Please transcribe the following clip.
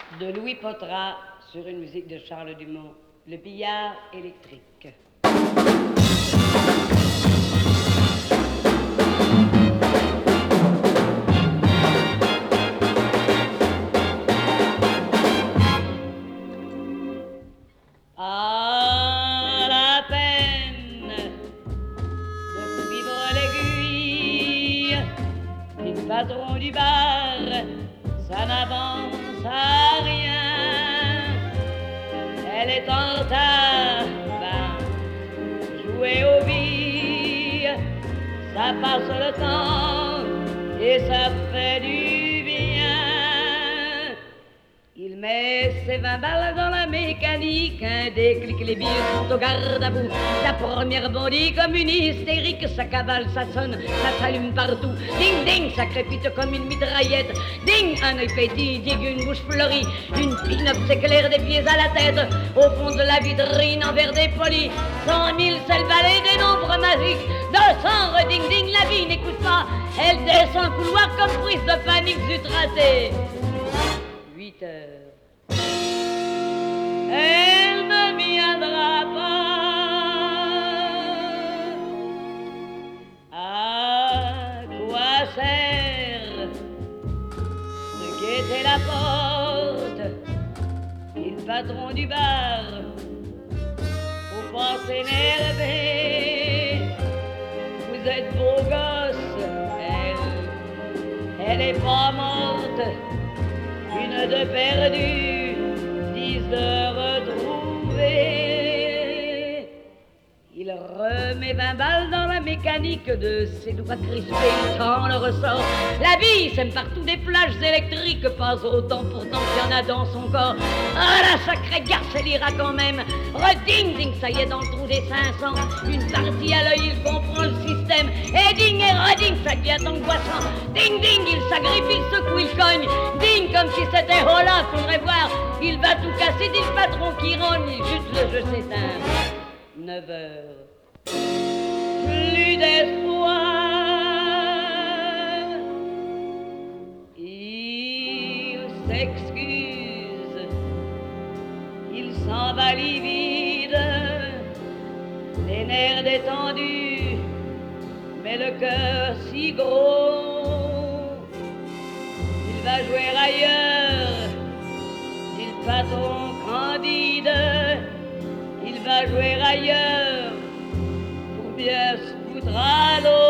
de Louis Pottrat sur une musique de Charles Dumont, Le billard électrique. À la peine de suivre l'aiguille du patron du bar, ça n'avance à rien. Elle est en retard, jouer aux billes, ça passe le temps et ça fait du bien. Il met ses 20 balles dans la mécanique, un déclic, les billes sont au garde à vous. La première bondit comme une hystérique, ça cavale, ça sonne, ça s'allume partout. Ding ding, ça crépite comme une mitraillette. Ding, un œil pétille, digue, une bouche fleurie. Une pin-up s'éclaire des pieds à la tête. Au fond de la vitrine en verre dépoli, 100 000 c'est le balai des nombres magiques. 200, reding ding, la vie n'écoute pas. Elle descend le couloir comme prise de panique, zut raté. 8 heures. Elle ne viendra pas. À quoi sert de guetter la porte? Et le patron du bar, faut pas s'énerver. Vous êtes beau gosse, elle est pas morte. Une de perdue, 10 de retrouvée. Il remet 20 balles dans la mécanique de ses doigts crispés, il tend le ressort. La vie sème partout des flashs électriques, pas autant pourtant qu'il y en a dans son corps. Ah la sacrée garce, elle ira quand même. Reding ding, ça y est dans le trou des 500. Une partie à l'œil, il comprend le système. Et ding et reding, ça devient angoissant. Ding ding, il s'agrippe, il secoue, il cogne. Ding comme si c'était oh là, faudrait voir. Il va tout casser, dit le patron qui rogne. Il jute, le jeu s'éteint. 9 heures. Plus d'espoir. Il s'excuse. Il s'en va livide. Les nerfs détendus. Mais le cœur si gros. Il va jouer ailleurs. Dit le patron candide. Il va jouer ailleurs pour bien se foutre à l'eau.